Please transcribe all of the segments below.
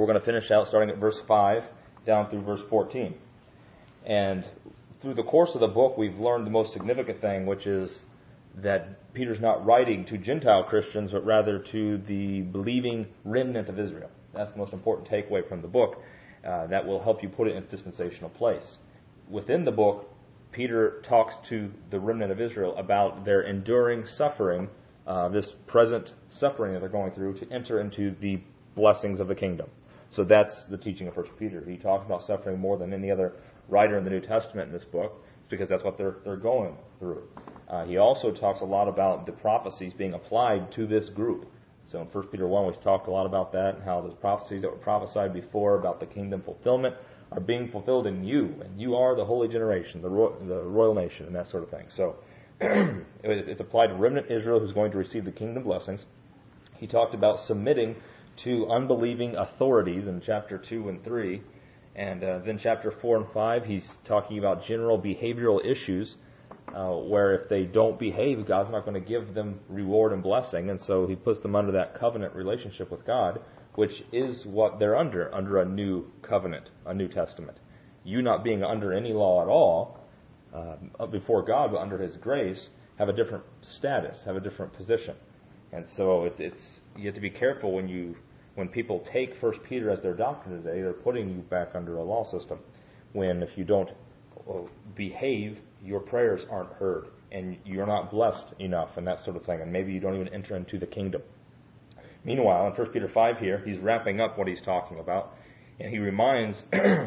We're going to finish out starting at verse 5 down through verse 14. And through the course of the book, we've learned the most significant thing, which is that Peter's not writing to Gentile Christians, but rather to the believing remnant of Israel. That's the most important takeaway from the book. That will help you put it in its dispensational place. Within the book, Peter talks to the remnant of Israel about their enduring suffering, this present suffering that they're going through, to enter into the blessings of the kingdom. So that's the teaching of 1 Peter. He talks about suffering more than any other writer in the New Testament in this book, because that's what they're going through. He also talks a lot about the prophecies being applied to this group. So in 1 Peter 1, we've talked a lot about that, and how the prophecies that were prophesied before about the kingdom fulfillment are being fulfilled in you, and you are the holy generation, the royal nation, and that sort of thing. So it's applied to remnant Israel who's going to receive the kingdom blessings. He talked about submitting to unbelieving authorities in chapter 2 and 3. And then chapter 4 and 5, he's talking about general behavioral issues where if they don't behave, God's not going to give them reward and blessing. And so he puts them under that covenant relationship with God, which is what they're under a new covenant, a New Testament. You not being under any law at all before God, but under His grace, have a different status, have a different position. And so you have to be careful when people take 1 Peter as their doctrine today. They're putting you back under a law system. When if you don't behave, your prayers aren't heard, and you're not blessed enough, and that sort of thing, and maybe you don't even enter into the kingdom. Meanwhile, in 1 Peter 5 here, he's wrapping up what he's talking about, and he reminds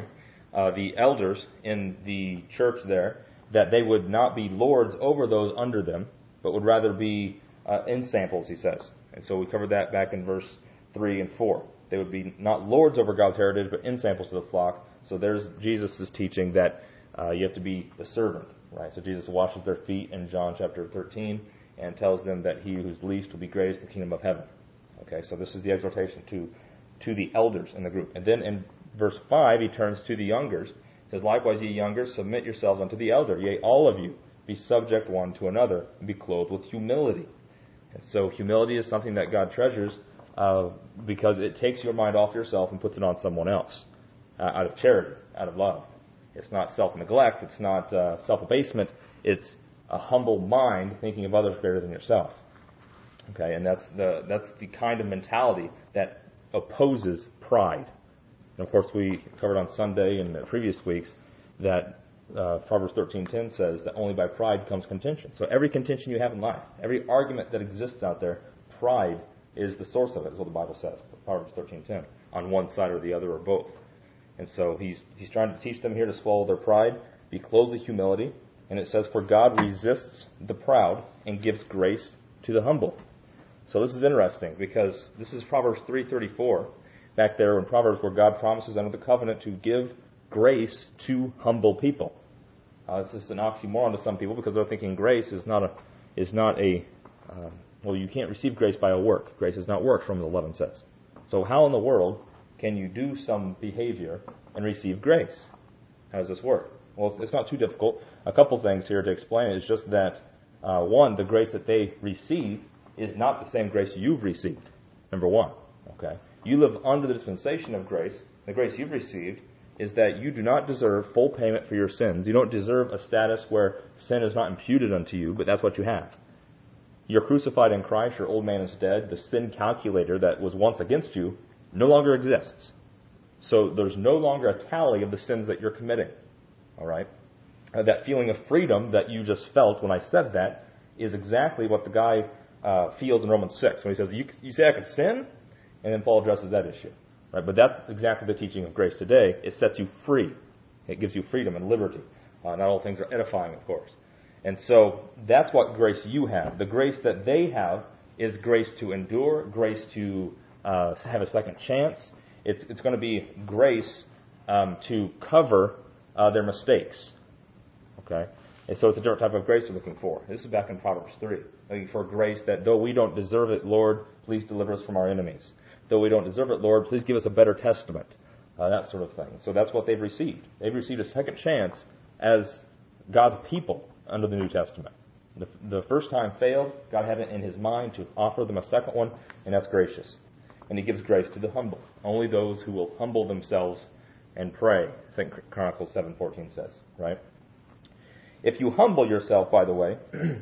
the elders in the church there that they would not be lords over those under them, but would rather be ensamples, he says. And so we covered that back in verse 3 and 4. They would be not lords over God's heritage, but ensamples to the flock. So there's Jesus' teaching that you have to be the servant, right? So Jesus washes their feet in John chapter 13 and tells them that he who's least will be greatest in the kingdom of heaven. Okay, so this is the exhortation to the elders in the group. And then in verse 5, he turns to the youngers. He says, "Likewise, ye youngers, submit yourselves unto the elder. Yea, all of you, be subject one to another, and be clothed with humility." And so humility is something that God treasures because it takes your mind off yourself and puts it on someone else out of charity, out of love. It's not self-neglect. It's not self-abasement. It's a humble mind thinking of others greater than yourself. Okay, and that's the kind of mentality that opposes pride. And of course, we covered on Sunday and the previous weeks that Proverbs 13:10 says that only by pride comes contention. So every contention you have in life, every argument that exists out there, pride is the source of it, is what the Bible says. Proverbs 13:10, on one side or the other or both. And so he's trying to teach them here to swallow their pride, be clothed with humility, and it says, "For God resists the proud and gives grace to the humble." So this is interesting because this is Proverbs 3:34, back there in Proverbs where God promises under the covenant to give grace to humble people. This is an oxymoron to some people because they're thinking grace is not a well, you can't receive grace by a work. Grace is not works, Romans 11 says. So how in the world can you do some behavior and receive grace? How does this work? Well, it's not too difficult. A couple things here to explain it is just that, one, the grace that they receive is not the same grace you've received, number one. Okay, you live under the dispensation of grace. The grace you've received is that you do not deserve full payment for your sins. You don't deserve a status where sin is not imputed unto you, but that's what you have. You're crucified in Christ, your old man is dead. The sin calculator that was once against you no longer exists. So there's no longer a tally of the sins that you're committing. All right? That feeling of freedom that you just felt when I said that is exactly what the guy feels in Romans 6 when he says, you say I can sin? And then Paul addresses that issue. Right? But that's exactly the teaching of grace today. It sets you free. It gives you freedom and liberty. Not all things are edifying, of course. And so that's what grace you have. The grace that they have is grace to endure, grace to have a second chance. It's going to be grace to cover their mistakes. Okay? And so it's a different type of grace we're looking for. This is back in Proverbs 3. Looking for grace that though we don't deserve it, Lord, please deliver us from our enemies. Though we don't deserve it, Lord, please give us a better testament. That sort of thing. So that's what they've received. They've received a second chance as God's people under the New Testament. The first time failed. God had it in His mind to offer them a second one, and that's gracious. and he gives grace to the humble. Only those who will humble themselves and pray, 2 Chronicles 7:14 says, right? If you humble yourself, by the way,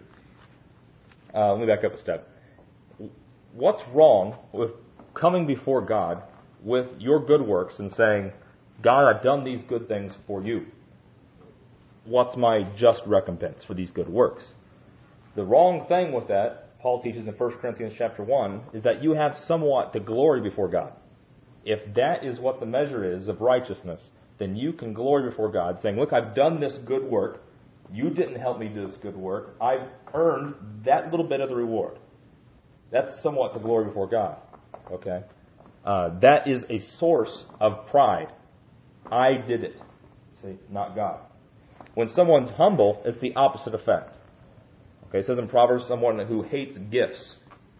let me back up a step. What's wrong with coming before God with your good works and saying, God, I've done these good things for you. What's my just recompense for these good works? The wrong thing with that, Paul teaches in 1 Corinthians chapter 1, is that you have somewhat to glory before God. If that is what the measure is of righteousness, then you can glory before God, saying, look, I've done this good work. You didn't help me do this good work. I've earned that little bit of the reward. That's somewhat to glory before God. Okay? That is a source of pride. I did it. See, not God. When someone's humble, it's the opposite effect. Okay, it says in Proverbs, someone who hates gifts,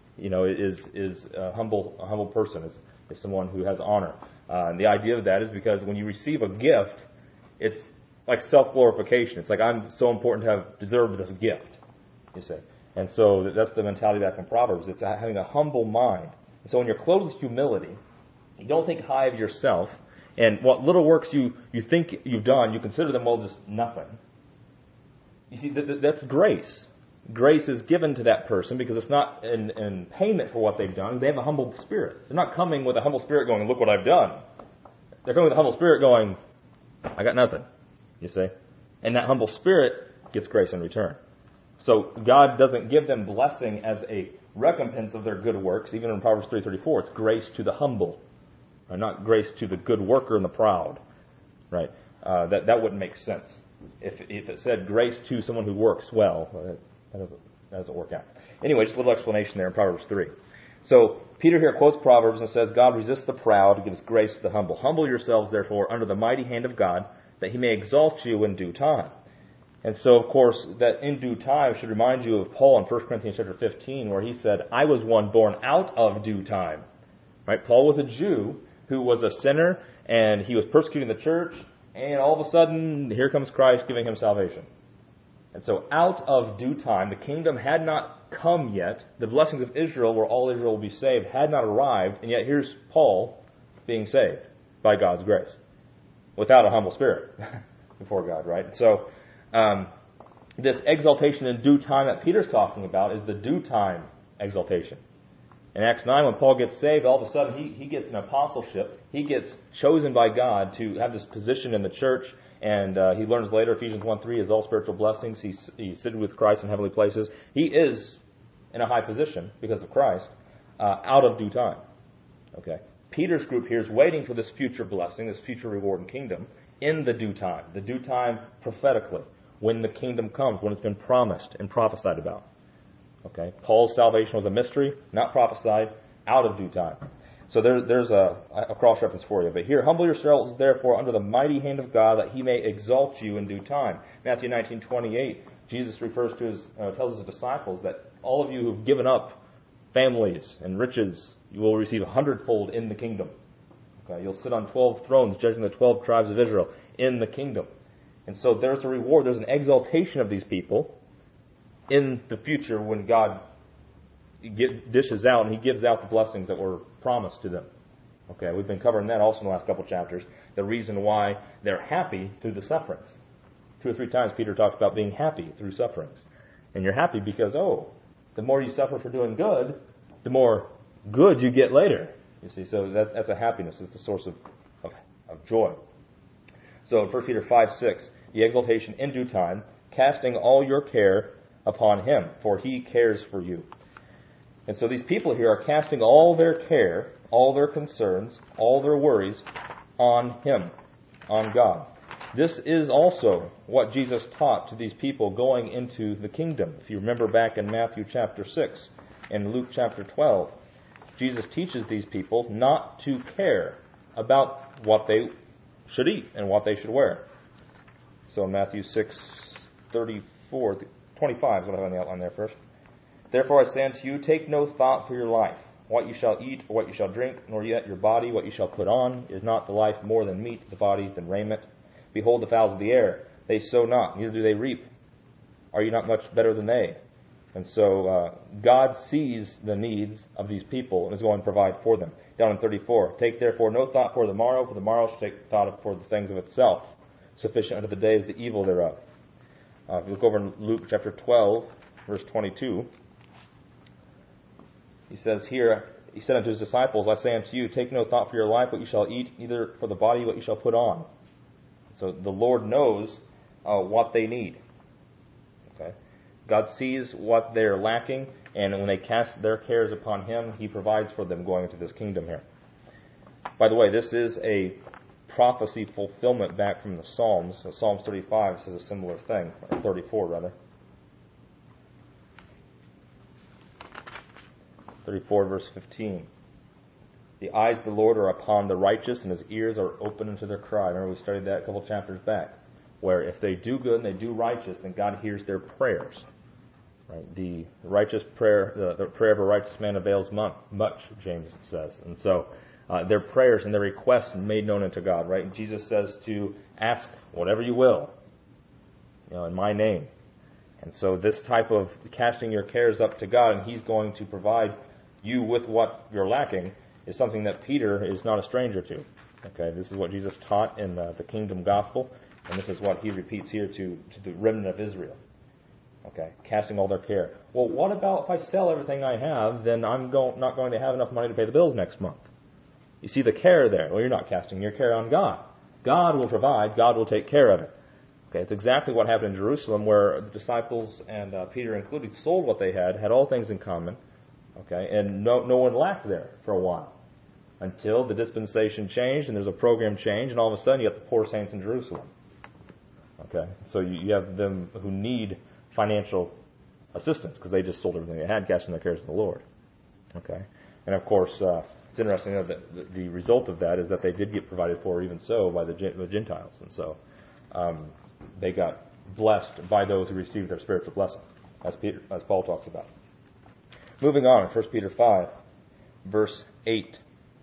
is a humble person, is someone who has honor. And the idea of that is because when you receive a gift, it's like self-glorification. It's like, I'm so important to have deserved this gift, you see. And so that's the mentality back in Proverbs. It's having a humble mind. And so when you're clothed with humility, you don't think high of yourself, and what little works you think you've done, you consider them all just nothing. You see, that's grace. Grace is given to that person because it's not in payment for what they've done. They have a humble spirit. They're not coming with a humble spirit going, look what I've done. They're coming with a humble spirit going, I got nothing. You see? And that humble spirit gets grace in return. So God doesn't give them blessing as a recompense of their good works. Even in Proverbs 3:34, it's grace to the humble, not grace to the good worker and the proud. Right? That wouldn't make sense. If it said grace to someone who works well, that doesn't work out. Anyway, just a little explanation there in Proverbs 3. So Peter here quotes Proverbs and says, God resists the proud, gives grace to the humble. Humble yourselves, therefore, under the mighty hand of God, that he may exalt you in due time. And so, of course, that in due time should remind you of Paul in 1 Corinthians chapter 15, where he said, I was one born out of due time. Right? Paul was a Jew who was a sinner, and he was persecuting the church, and all of a sudden, here comes Christ giving him salvation. And so, out of due time, the kingdom had not come yet. The blessings of Israel, where all Israel will be saved, had not arrived, and yet here's Paul being saved by God's grace, without a humble spirit before God, right? So, this exaltation in due time that Peter's talking about is the due time exaltation. In Acts 9, when Paul gets saved, all of a sudden he gets an apostleship. He gets chosen by God to have this position in the church, and he learns later, Ephesians 1:3, is all spiritual blessings. He's seated with Christ in heavenly places. He is in a high position because of Christ, out of due time. Okay. Peter's group here is waiting for this future blessing, this future reward and kingdom, in the due time prophetically, when the kingdom comes, when it's been promised and prophesied about. Okay, Paul's salvation was a mystery, not prophesied, out of due time. So there's a cross-reference for you. But here, humble yourselves, therefore, under the mighty hand of God, that he may exalt you in due time. Matthew 19:28, Jesus refers to tells his disciples that all of you who've given up families and riches, you will receive 100-fold in the kingdom. Okay, you'll sit on 12 thrones, judging the 12 tribes of Israel in the kingdom. And so there's a reward, there's an exaltation of these people in the future when God dishes out and he gives out the blessings that were promised to them. Okay, we've been covering that also in the last couple chapters. The reason why they're happy through the sufferings. 2 or 3 times Peter talks about being happy through sufferings. And you're happy because, the more you suffer for doing good, the more good you get later. You see, so that's a happiness. It's the source of joy. So in 1 Peter 5:6, the exaltation in due time, casting all your care upon him, for he cares for you. And so these people here are casting all their care, all their concerns, all their worries on him, on God. This is also what Jesus taught to these people going into the kingdom. If you remember back in Matthew chapter 6 and Luke chapter 12, Jesus teaches these people not to care about what they should eat and what they should wear. So in Matthew 6:25 is what I have on the outline there first. Therefore I say unto you, take no thought for your life, what you shall eat or what you shall drink, nor yet your body, what you shall put on. Is not the life more than meat, the body than raiment? Behold the fowls of the air, they sow not, neither do they reap. Are you not much better than they? And so God sees the needs of these people and is going to provide for them. Down in 34, take therefore no thought for the morrow shall take thought for the things of itself. Sufficient unto the day is the evil thereof. If you look over in Luke chapter 12, verse 22, he says here, he said unto his disciples, I say unto you, take no thought for your life, what you shall eat, neither for the body, what you shall put on. So the Lord knows what they need. Okay, God sees what they're lacking, and when they cast their cares upon Him, He provides for them going into this kingdom here. By the way, this is a prophecy fulfillment back from the Psalms. So Psalms 35 says a similar thing, or 34 rather. 34 verse 15. The eyes of the Lord are upon the righteous, and His ears are open unto their cry. Remember we studied that a couple chapters back, where if they do good and they do righteous, then God hears their prayers. Right? The righteous prayer, the prayer of a righteous man avails much, James says. And so their prayers and their requests made known unto God. Right? And Jesus says to ask whatever you will, in my name. And so this type of casting your cares up to God, and He's going to provide you with what you're lacking, is something that Peter is not a stranger to. Okay, this is what Jesus taught in the kingdom gospel, and this is what He repeats here to the remnant of Israel. Okay, casting all their care. Well, what about if I sell everything I have, then I'm not going to have enough money to pay the bills next month? You see the care there. Well, you're not casting your care on God. God will provide. God will take care of it. Okay, it's exactly what happened in Jerusalem, where the disciples and Peter included sold what they had all things in common. Okay, and no one lacked there for a while, until the dispensation changed and there's a program change, and all of a sudden you have the poor saints in Jerusalem. Okay, so you have them who need financial assistance because they just sold everything they had, casting their cares on the Lord. Okay, and of course it's interesting that the result of that is that they did get provided for, even so, by the Gentiles, and so they got blessed by those who received their spiritual blessing, as Paul talks about. Moving on, 1 Peter 5, verse 8.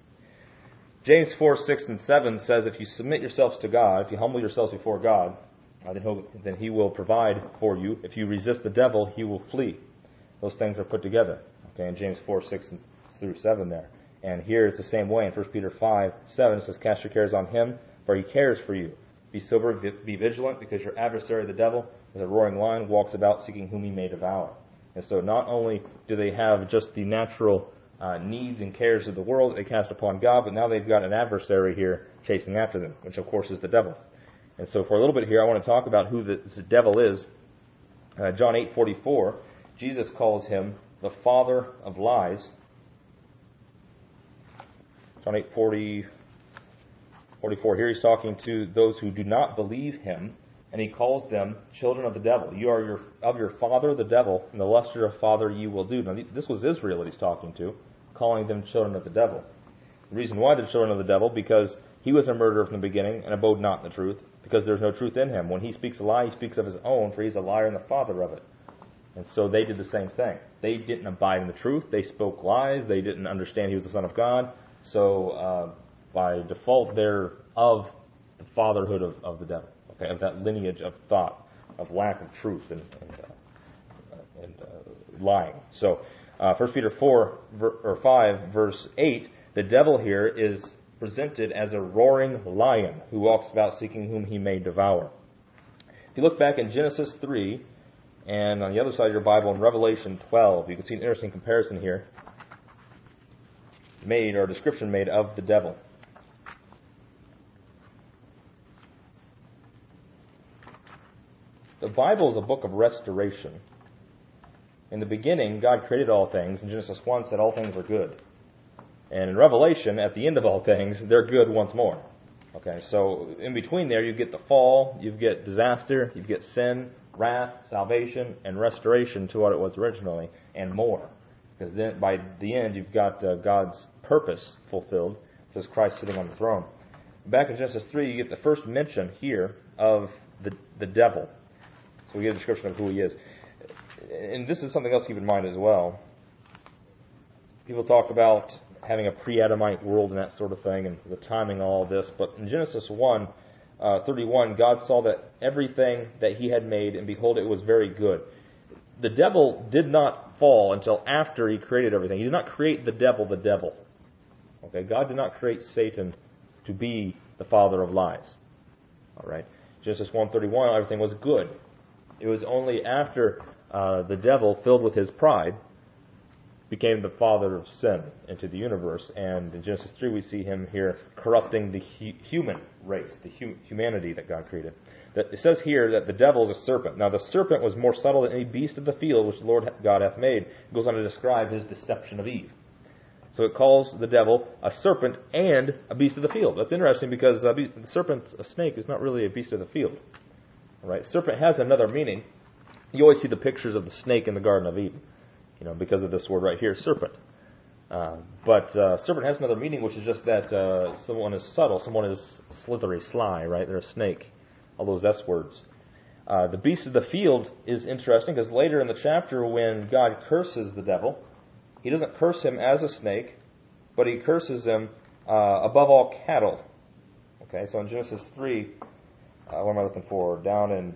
James 4, 6, and 7 says, if you submit yourselves to God, if you humble yourselves before God, then He will provide for you. If you resist the devil, he will flee. Those things are put together. Okay, in James 4, 6 through 7 there. And here it's the same way in 1 Peter 5, 7. It says, cast your cares on Him, for He cares for you. Be sober, be vigilant, because your adversary, the devil, as a roaring lion, walks about seeking whom he may devour. And so not only do they have just the natural needs and cares of the world that they cast upon God, but now they've got an adversary here chasing after them, which of course is the devil. And so for a little bit here, I want to talk about who this devil is. John 8:44, Jesus calls Him the father of lies. John 8:44, here He's talking to those who do not believe Him, and He calls them children of the devil. You are of your father, the devil, and the luster of father you will do. Now, this was Israel that He's talking to, calling them children of the devil. The reason why they're children of the devil, because he was a murderer from the beginning and abode not in the truth, because there's no truth in him. When he speaks a lie, he speaks of his own, for he's a liar and the father of it. And so they did the same thing. They didn't abide in the truth. They spoke lies. They didn't understand he was the Son of God. So by default, they're of the fatherhood of the devil. Okay, of that lineage of thought, of lack of truth and lying. So 1 Peter 5, verse 8, the devil here is presented as a roaring lion who walks about seeking whom he may devour. If you look back in Genesis 3, and on the other side of your Bible in Revelation 12, you can see an interesting comparison here made, or a description made of the devil. The Bible is a book of restoration. In the beginning, God created all things, and Genesis 1 said all things are good. And in Revelation, at the end of all things, they're good once more. Okay, so in between there, you get the fall, you get disaster, you get sin, wrath, salvation, and restoration to what it was originally, and more. Because then, by the end, you've got God's purpose fulfilled, which is Christ sitting on the throne. Back in Genesis 3, you get the first mention here of the devil. So we get a description of who he is. And this is something else to keep in mind as well. People talk about having a pre-Adamite world and that sort of thing, and the timing of all this. But in Genesis 1:31, God saw that everything that He had made, and behold, it was very good. the devil did not fall until after he created everything. He did not create the devil. Okay, God did not create Satan to be the father of lies. All right, Genesis 1:31, everything was good. It was only after the devil, filled with his pride, became the father of sin into the universe. And in Genesis 3, we see him here corrupting the human race, the humanity that God created. It says here that the devil is a serpent. Now, the serpent was more subtle than any beast of the field which the Lord God hath made. It goes on to describe his deception of Eve. So it calls the devil a serpent and a beast of the field. That's interesting because the serpent, a snake, is not really a beast of the field. All right? Serpent has another meaning. You always see the pictures of the snake in the Garden of Eden, because of this word right here, serpent. But serpent has another meaning, which is just that someone is subtle, someone is slithery, sly, right? They're a snake. All those S words. The beast of the field is interesting because later in the chapter when God curses the devil, he doesn't curse him as a snake, but he curses him above all cattle. Okay, so in Genesis 3, what am I looking for? Down in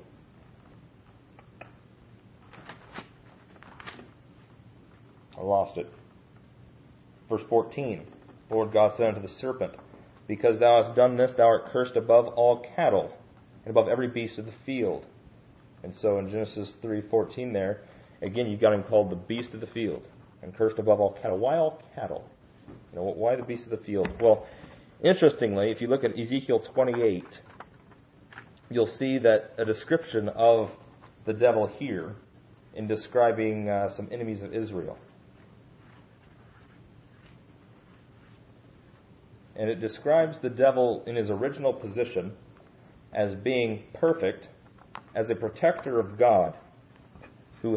I lost it. Verse 14, the Lord God said unto the serpent, because thou hast done this, thou art cursed above all cattle, and above every beast of the field. And so in Genesis 3:14 there, again you've got him called the beast of the field, and cursed above all cattle. Why all cattle? Why the beast of the field? Well, interestingly, if you look at Ezekiel 28, you'll see that a description of the devil here in describing some enemies of Israel. And it describes the devil in his original position as being perfect, as a protector of God, who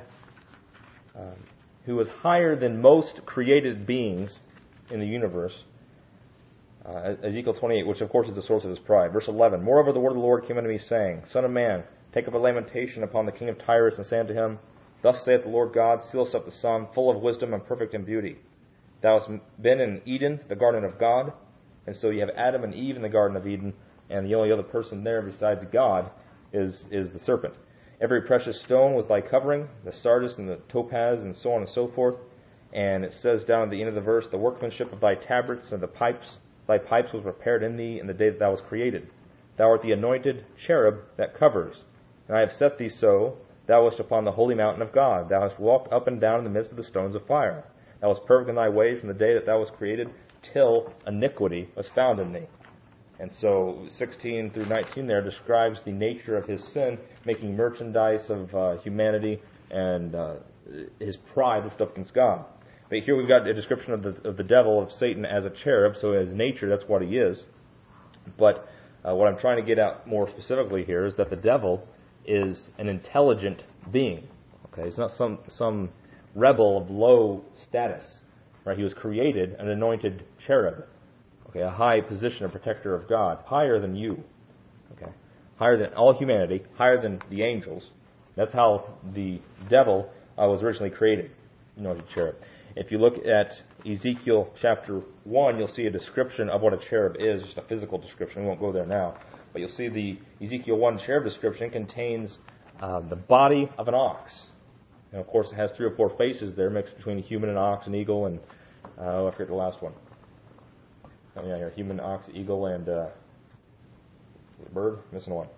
was higher than most created beings in the universe. Ezekiel 28, which of course is the source of his pride. Verse 11, moreover the word of the Lord came unto me, saying, Son of man, take up a lamentation upon the king of Tyrus, and say unto him, Thus saith the Lord God, sealest up the sun, full of wisdom and perfect in beauty. Thou hast been in Eden, the garden of God. And so you have Adam and Eve in the Garden of Eden, and the only other person there besides God is the serpent. Every precious stone was thy covering, the sardis and the topaz, and so on and so forth. And it says down at the end of the verse, the workmanship of thy tabrets and the pipes, thy pipes was prepared in thee in the day that thou wast created. Thou art the anointed cherub that covers. And I have set thee so, thou wast upon the holy mountain of God. Thou hast walked up and down in the midst of the stones of fire. Thou wast perfect in thy way from the day that thou wast created, till iniquity was found in thee. And so 16 through 19 there describes the nature of his sin, making merchandise of humanity and his pride lifted up against God. But here we've got a description of the devil, of Satan, as a cherub. So his nature, that's what he is. But what I'm trying to get at more specifically here is that the devil is an intelligent being. Okay, he's not some rebel of low status. Right? He was created an anointed cherub. Okay, a high position, a protector of God, higher than you. Okay, higher than all humanity, higher than the angels. That's how the devil was originally created, anointed cherub. If you look at Ezekiel chapter 1, you'll see a description of what a cherub is, just a physical description. We won't go there now. But you'll see the Ezekiel 1 cherub description contains the body of an ox. And of course, it has 3 or 4 faces there, mixed between a human, an ox, an eagle, and I forget the last one. Oh, yeah, here, human, ox, eagle, and bird. Missing one.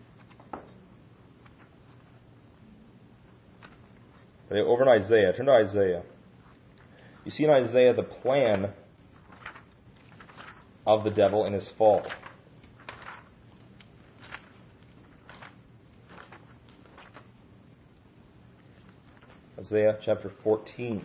Okay, over in Isaiah. Turn to Isaiah. You see in Isaiah the plan of the devil in his fall. Isaiah chapter 14.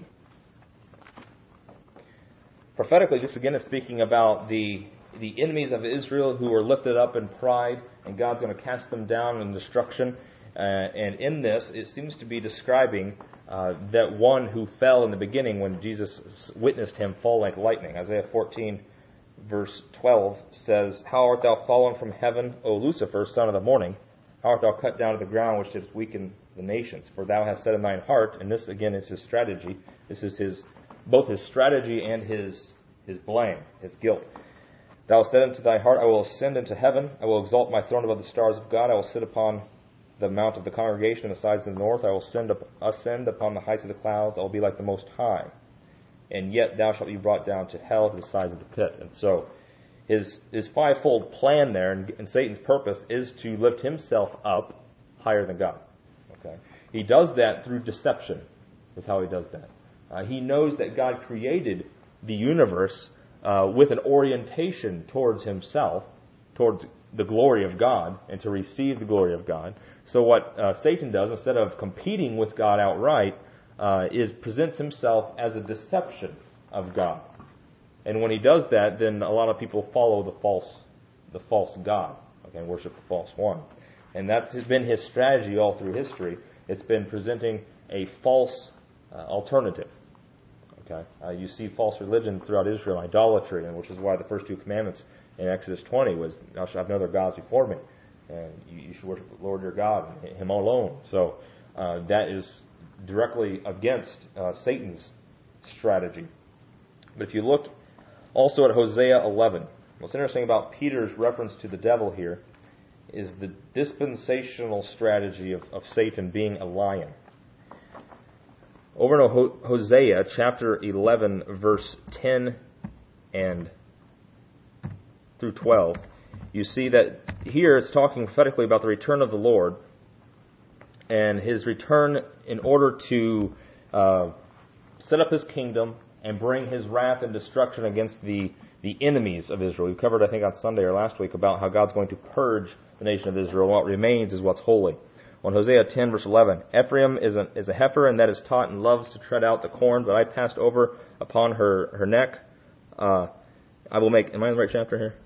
Prophetically, this again is speaking about the enemies of Israel who are lifted up in pride, and God's going to cast them down in destruction. And in this, it seems to be describing that one who fell in the beginning when Jesus witnessed him fall like lightning. Isaiah 14, verse 12 says, How art thou fallen from heaven, O Lucifer, son of the morning? How art thou cut down to the ground, which didst weaken the nations? For thou hast said in thine heart, and this again is his strategy. This is both his strategy and his blame, his guilt. Thou hast said unto thy heart, I will ascend into heaven. I will exalt my throne above the stars of God. I will sit upon the mount of the congregation and the sides of the north. I will ascend upon the heights of the clouds. I will be like the Most High. And yet thou shalt be brought down to hell, to the sides of the pit. And so his fivefold plan there, and Satan's purpose, is to lift himself up higher than God. Okay, he does that through deception, is how he does that. He knows that God created the universe with an orientation towards himself, towards the glory of God, and to receive the glory of God. So what Satan does, instead of competing with God outright, is presents himself as a deception of God. And when he does that, then a lot of people follow the false god, okay, and worship the false one. And that's been his strategy all through history. It's been presenting a false alternative. Okay, you see false religions throughout Israel, idolatry, and which is why the first two commandments in Exodus 20 was, "Thou shalt have no other gods before me," and you should worship the Lord your God, Him alone. So that is directly against Satan's strategy. But if you look also at Hosea 11, what's interesting about Peter's reference to the devil here is the dispensational strategy of Satan being a lion. Over in Hosea chapter 11, verse 10 and through 12, you see that here it's talking prophetically about the return of the Lord and his return in order to set up his kingdom and bring his wrath and destruction against the enemies of Israel. We covered, I think, on Sunday or last week about how God's going to purge the nation of Israel. What remains is what's holy. On Hosea 10, verse 11, Ephraim is a heifer, and that is taught and loves to tread out the corn, but I passed over upon her neck. I will make, am I in the right chapter here?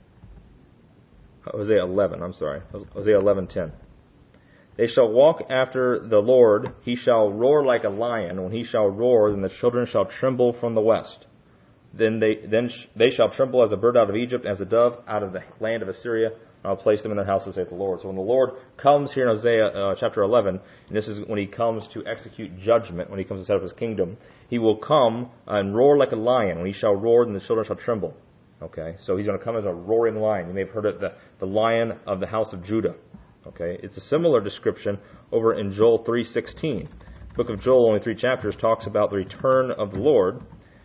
Hosea 11, I'm sorry. Hosea 11:10. They shall walk after the Lord. He shall roar like a lion. When he shall roar, then the children shall tremble from the west. Then they shall tremble as a bird out of Egypt, as a dove out of the land of Assyria. I'll place them in their houses, saith the Lord. So when the Lord comes here in Hosea chapter 11, and this is when he comes to execute judgment, when he comes to set up his kingdom, he will come and roar like a lion. When he shall roar, then the children shall tremble. Okay, so he's going to come as a roaring lion. You may have heard it, the lion of the house of Judah. Okay, it's a similar description over in Joel 3:16. The book of Joel, only 3 chapters, talks about the return of the Lord.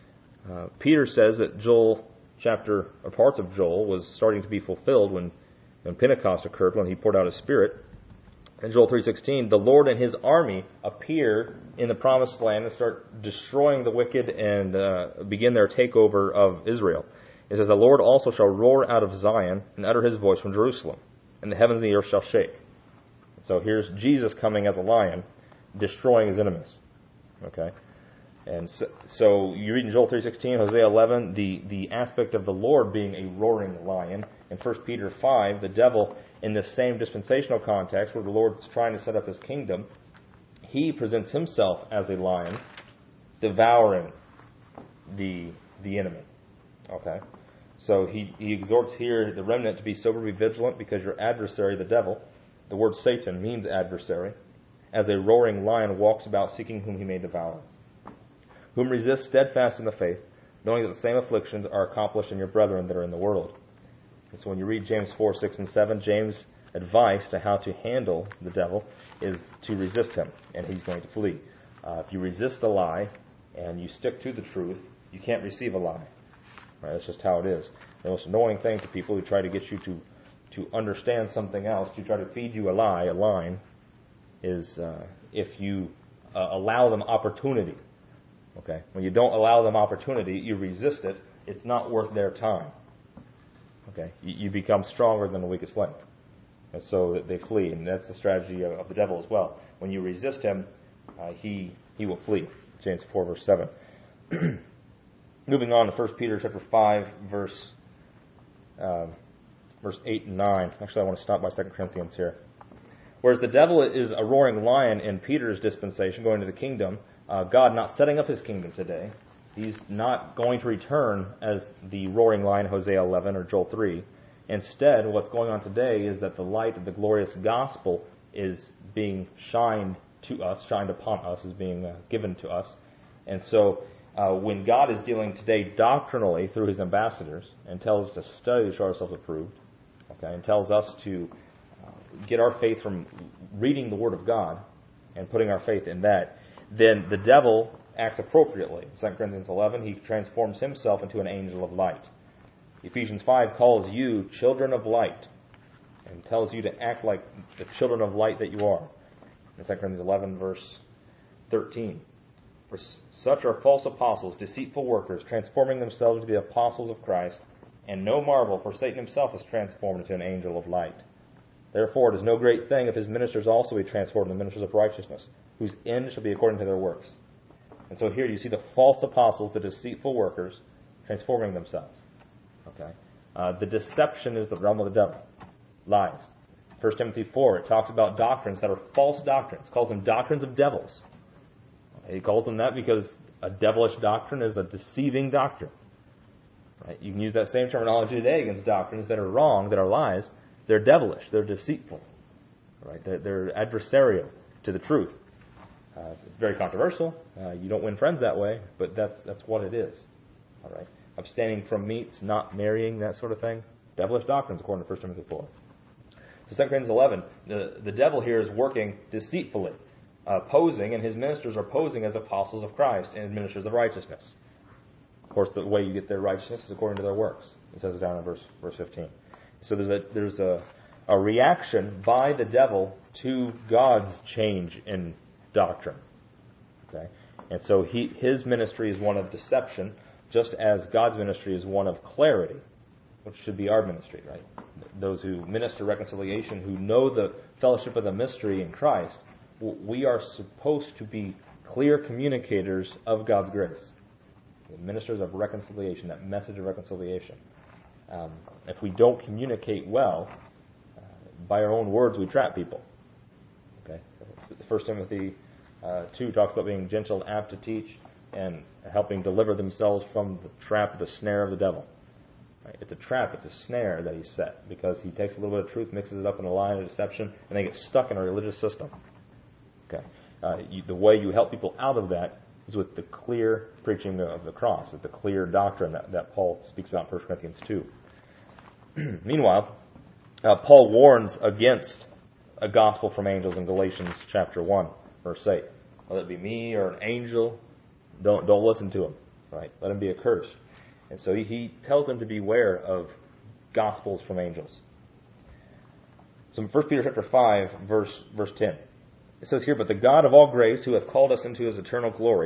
Peter says that Joel chapter, or parts of Joel, was starting to be fulfilled when Pentecost occurred, when he poured out his Spirit. In Joel 3:16, the Lord and his army appear in the promised land and start destroying the wicked and begin their takeover of Israel. It says, the Lord also shall roar out of Zion and utter his voice from Jerusalem, and the heavens and the earth shall shake. So here's Jesus coming as a lion, destroying his enemies. Okay? And so you read in Joel 3:16, Hosea 11, the aspect of the Lord being a roaring lion. In 1 Peter 5, the devil, in the same dispensational context where the Lord's trying to set up his kingdom, he presents himself as a lion, devouring the enemy. Okay? So he exhorts here the remnant to be sober, be vigilant, because your adversary, the devil, the word Satan means adversary, as a roaring lion walks about seeking whom he may devour. Whom resist steadfast in the faith, knowing that the same afflictions are accomplished in your brethren that are in the world. And so when you read James 4, 6, and 7, James' advice to how to handle the devil is to resist him, and he's going to flee. If you resist the lie and you stick to the truth, you can't receive a lie. Right? That's just how it is. The most annoying thing to people who try to get you to understand something else, to try to feed you a line, is if you allow them opportunity. Okay? When you don't allow them opportunity, you resist it, it's not worth their time. Okay? You become stronger than the weakest link. And so they flee, and that's the strategy of the devil as well. When you resist him, he will flee. James 4, verse 7. Moving on to 1 Peter chapter 5, verse 8 and 9. Actually, I want to stop by 2 Corinthians here. Whereas the devil is a roaring lion in Peter's dispensation, going to the kingdom, God not setting up his kingdom today. He's not going to return as the roaring lion, Hosea 11 or Joel 3. Instead, what's going on today is that the light of the glorious gospel is being shined upon us, is being given to us. And so, when God is dealing today doctrinally through his ambassadors and tells us to study to show ourselves approved, okay, and tells us to get our faith from reading the Word of God and putting our faith in that, then the devil acts appropriately. In 2 Corinthians 11, he transforms himself into an angel of light. Ephesians 5 calls you children of light and tells you to act like the children of light that you are. In 2 Corinthians 11, verse 13, for such are false apostles, deceitful workers, transforming themselves to the apostles of Christ, and no marvel, for Satan himself is transformed into an angel of light. Therefore it is no great thing if his ministers also be transformed into ministers of righteousness, whose end shall be according to their works. And so here you see the false apostles, the deceitful workers, transforming themselves. Okay, the deception is the realm of the devil. Lies. 1 Timothy 4, it talks about doctrines that are false doctrines. It calls them doctrines of devils. He calls them that because a devilish doctrine is a deceiving doctrine. Right? You can use that same terminology today against doctrines that are wrong, that are lies. They're devilish. They're deceitful. Right? They're adversarial to the truth. It's very controversial. You don't win friends that way, but that's what it is. All right. Abstaining from meats, not marrying, that sort of thing. Devilish doctrines, according to 1 Timothy 4. So 2 Corinthians 11, the devil here is working deceitfully, posing, and his ministers are posing as apostles of Christ and ministers of righteousness. Of course, the way you get their righteousness is according to their works. It says it down in verse 15. So there's a reaction by the devil to God's change in doctrine. Okay, and so his ministry is one of deception, just as God's ministry is one of clarity, which should be our ministry, right? Those who minister reconciliation, who know the fellowship of the mystery in Christ, we are supposed to be clear communicators of God's grace. The ministers of reconciliation, that message of reconciliation. If we don't communicate well, by our own words we trap people. Okay, 1 Timothy 2 talks about being gentle and apt to teach and helping deliver themselves from the trap, the snare of the devil. Right? It's a trap, it's a snare that he set, because he takes a little bit of truth, mixes it up in a lie of deception, and they get stuck in a religious system. Okay, the way you help people out of that is with the clear preaching of the cross, with the clear doctrine that Paul speaks about in 1 Corinthians 2. Meanwhile, Paul warns against a gospel from angels in Galatians chapter 1, verse 8. Whether it be me or an angel, don't listen to him. Right? Let him be accursed. And so he tells them to beware of gospels from angels. So in 1 Peter chapter 5, verse 10, it says here, but the God of all grace, who hath called us into his eternal glory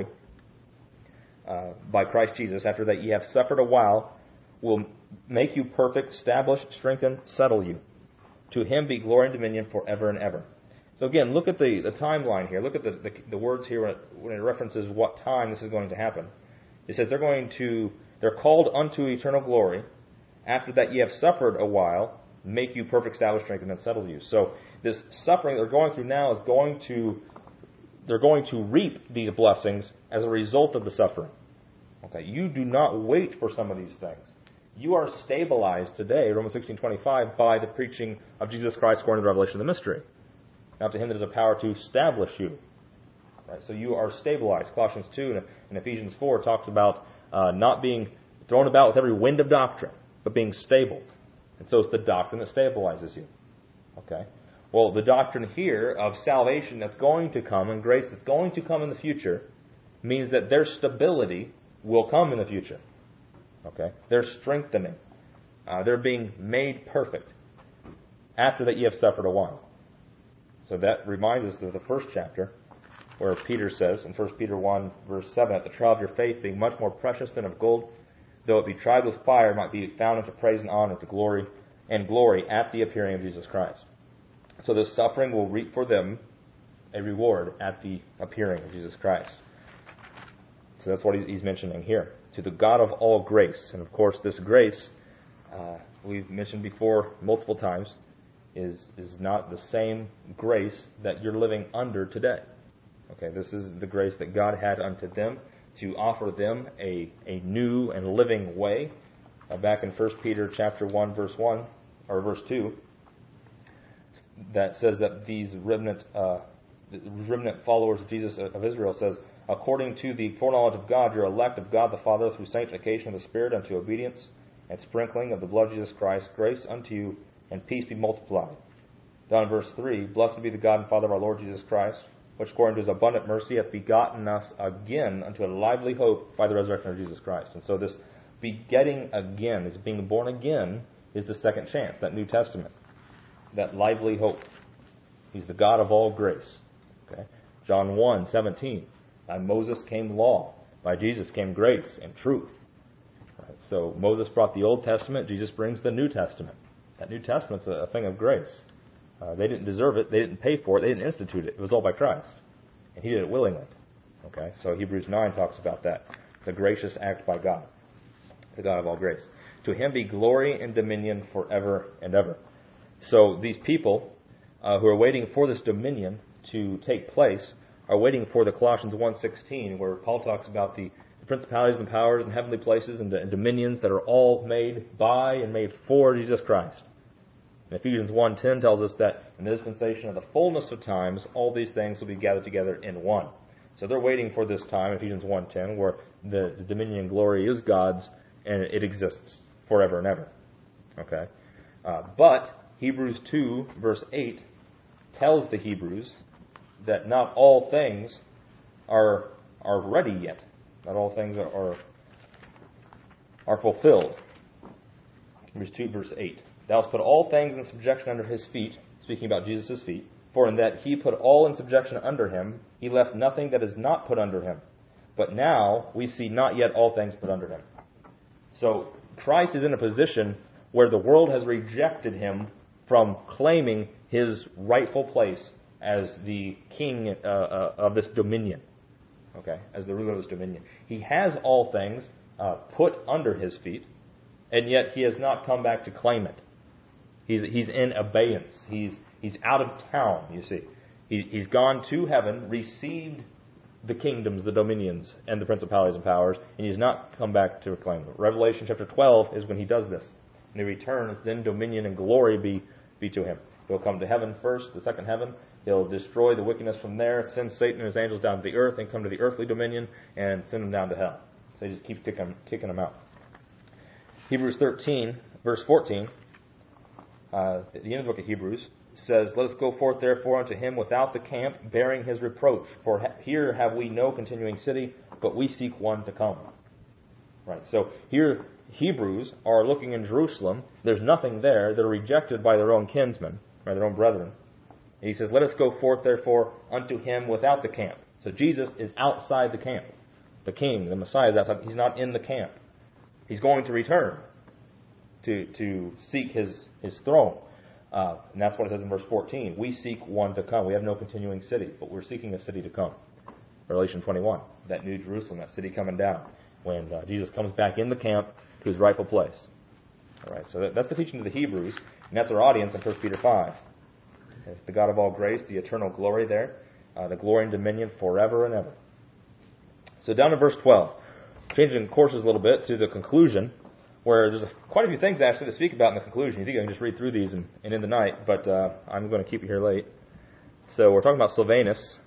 by Christ Jesus, after that ye have suffered a while, will make you perfect, establish, strengthen, settle you. To him be glory and dominion forever and ever. So again, look at the timeline here. Look at the words here when it references what time this is going to happen. It says they're called unto eternal glory. After that ye have suffered a while, make you perfect, establish, strengthen, and settle you. So this suffering they're going through now is they're going to reap these blessings as a result of the suffering. Okay, you do not wait for some of these things. You are stabilized today, Romans 16:25, by the preaching of Jesus Christ according to the revelation of the mystery. Now to him that is a power to establish you. Right, so you are stabilized. Colossians 2 and Ephesians 4 talks about not being thrown about with every wind of doctrine, but being stable. And so it's the doctrine that stabilizes you. Okay? Well, the doctrine here of salvation that's going to come and grace that's going to come in the future means that their stability will come in the future. Okay? They're strengthening. They're being made perfect after that you have suffered a while. So that reminds us of the first chapter where Peter says in 1 Peter 1 verse 7, that the trial of your faith being much more precious than of gold, though it be tried with fire, might be found unto praise and honor, to glory at the appearing of Jesus Christ. So this suffering will reap for them a reward at the appearing of Jesus Christ. So that's what he's mentioning here. To the God of all grace. And of course this grace, we've mentioned before multiple times, is not the same grace that you're living under today. Okay, this is the grace that God had unto them to offer them a new and living way. Back in 1 Peter chapter 1 verse 1 or verse 2, that says that these remnant followers of Jesus of Israel says, according to the foreknowledge of God, you're elect of God the Father through sanctification of the Spirit unto obedience and sprinkling of the blood of Jesus Christ, grace unto you and peace be multiplied. Down in verse 3, blessed be the God and Father of our Lord Jesus Christ, which according to his abundant mercy hath begotten us again unto a lively hope by the resurrection of Jesus Christ. And so this begetting again, this being born again, is the second chance, that New Testament, that lively hope. He's the God of all grace. Okay? John 1:17, by Moses came law, by Jesus came grace and truth. Right? So Moses brought the Old Testament, Jesus brings the New Testament. That New Testament's a thing of grace. They didn't deserve it, they didn't pay for it, they didn't institute it. It was all by Christ. And he did it willingly. Okay? So Hebrews 9 talks about that. It's a gracious act by God, the God of all grace. To him be glory and dominion forever and ever. So these people who are waiting for this dominion to take place are waiting for the Colossians 1:16, where Paul talks about the principalities and powers and heavenly places and dominions that are all made by and made for Jesus Christ. And Ephesians 1:10 tells us that in the dispensation of the fullness of times, all these things will be gathered together in one. So they're waiting for this time, Ephesians 1:10, where the dominion and glory is God's and it exists forever and ever. Okay? But Hebrews 2, verse 8, tells the Hebrews that not all things are ready yet. Not all things are fulfilled. Hebrews 2, verse 8. Thou hast put all things in subjection under his feet, speaking about Jesus' feet, for in that he put all in subjection under him, he left nothing that is not put under him. But now we see not yet all things put under him. So Christ is in a position where the world has rejected him from claiming his rightful place as the king of this dominion. Okay, as the ruler of this dominion. He has all things put under his feet, and yet he has not come back to claim it. He's in abeyance. He's out of town, you see. He's gone to heaven, received the kingdoms, the dominions, and the principalities and powers, and he's not come back to reclaim them. Revelation chapter 12 is when he does this. And he returns, then dominion and glory be to him. He'll come to heaven first, the second heaven. He'll destroy the wickedness from there, send Satan and his angels down to the earth, and come to the earthly dominion and send them down to hell. So he just keeps kicking them out. Hebrews 13, verse 14, at the end of the book of Hebrews, says, let us go forth therefore unto him without the camp, bearing his reproach. For here have we no continuing city, but we seek one to come. Right. So here Hebrews are looking in Jerusalem. There's nothing there. They're rejected by their own kinsmen, by their own brethren. And he says, let us go forth therefore unto him without the camp. So Jesus is outside the camp. The king, the Messiah, is outside. He's not in the camp. He's going to return to seek his throne. And that's what it says in verse 14. We seek one to come. We have no continuing city, but we're seeking a city to come. Revelation 21, that new Jerusalem, that city coming down, when Jesus comes back in the camp to his rightful place. All right, so that's the teaching of the Hebrews, and that's our audience in 1 Peter 5. It's the God of all grace, the eternal glory there, the glory and dominion forever and ever. So down to verse 12, changing courses a little bit to the conclusion, where there's quite a few things actually to speak about in the conclusion. You think I can just read through these and end the night, but I'm going to keep you here late. So we're talking about Silvanus,